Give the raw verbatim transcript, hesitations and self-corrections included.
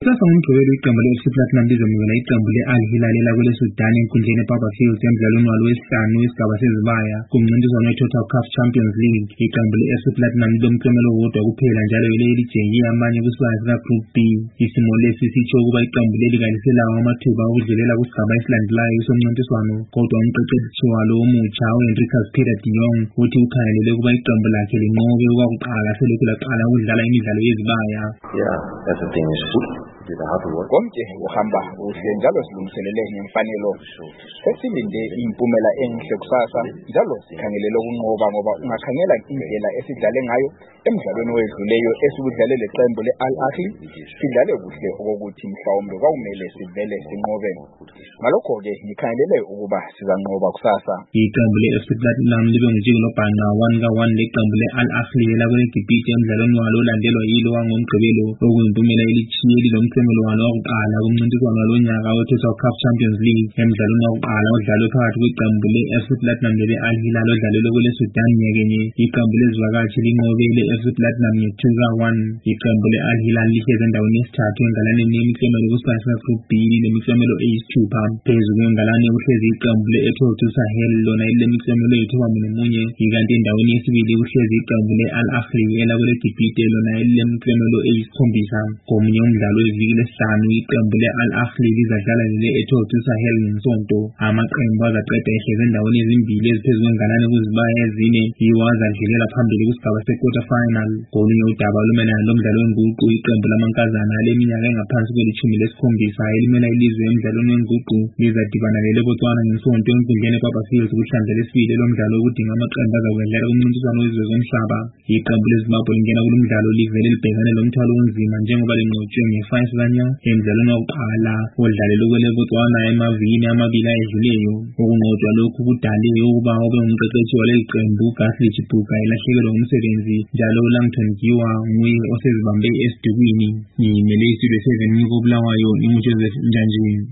Sasa umgqibelo iqembu le-F C Platinum lizomukela iqembu le-Al Hilal lakule Sudan enkundleni eBaba Fields emdlalweni walo wesihlanu wesigaba sezibaya kumncintiswano we-Total CAF Champions League. Iqembu le-F C Platinum linomklomelo owodwa kuphela njalo yileli lijenge amanye kwisibaya sika-Group B. Isimo lesi sitsho ukuba iqembu leli kaliselawo amathuba okudlulela kusigaba esilandelayo somncintiswano, kodwa umqeqeshi walo omutsha u-Henricus Peter de Jong uthi ukhangelele ukuba iqembu lakhe linqobe okwakuqala selokhu laqala ukudlala imidlalo yezibaya. Yeah, everything is good. Konke uhamba uhle njalo silungiselele ngemfanelo. Sesilinde impumela enhle kusasa njalo sikhangelele ukunqoba ngoba ungakhangela indlela esidlale ngayo emidlalweni wedluleyo esikudlale leqembu le-Al Ahly sidlale kuhle okokuthi mhlawumbe kwawumele sivele sinqobe. Ngalokho ke ngikhangelele ukuba sizanqoba kusasa. Iqembu le-F C Platinum libe ngujikilobhanqa one ka one leqembu le-Al Ahly lakule Gibhithe emdlalweni walo olandelwa yilo wangomgqibelo okuyimpumela elithiye lilomklomelo walo wakuqala kumncintiswano walonyaka we-Total CAF Champions League. Emdlalweni wakuqala odlalwe phakathi kweqembu le-F C Platinum lele-Al Hilal odlalelwe kule Sudan nyekenye, iqembu lezivakashi linqobe le-F C Platinum nge-two ka one. Iqembu le-Al Hilal lihlezi endaweni yesithathu engalaneni yemiklomelo kusibaya sika-Group B linemiklomelo eyisithupha. Phezu kwengalane kuhlezi iqembu le-Etoile Sahel lona lilemiklomelo eyithoba nomunye, ikanti endaweni yesibili kuhlezi iqembu le-Al Ahly elakule Gibhithe lona lilemiklomelo eyisikhombisa. Komunye umdlalo weviki lesihlanu iqembu le-Al Ahly lizadlala le-Etoile Sahel ngeSonto. Amaqembu azaqeda ehlezi endaweni ezimbili eziphezu kwengalane kuzibaya ezine yiwo azadlulela phambili kusigaba se-quarter final. Kolunye udaba olumayelana lomdlalo wenguqu, iqembu lamankazana leminyaka engaphansi kwelitshumi lesikhombisa elimela ilizwe emdlalweni wenguqu lizadibana le-Botswana ngeSonto enkundleni eBaba Fields kuhlandla lesibili lomdlalo wokudinga amaqembu azakudlala kumncintiswano wezizwe zomhlaba. Iqembu leZimbabwe lingena kulo mdlalo livele libhekane lomthwalo onzima njengoba linqotshwe nge-five ka zero emdlalweni wokuqala odlalelwe kule-Botswana emavikini amabili ayedluleyo. Ukunqotshwa lokhu kudale ukuba ube umqeqeshi waleli qembu uGasly Chibuka elahlekelwa umsebenzi, njalo uLangton Giwa nguye osezibambe esidukwini. Ngimele iStudio seven ngikobulawayo, nginguJoseph Njanjini.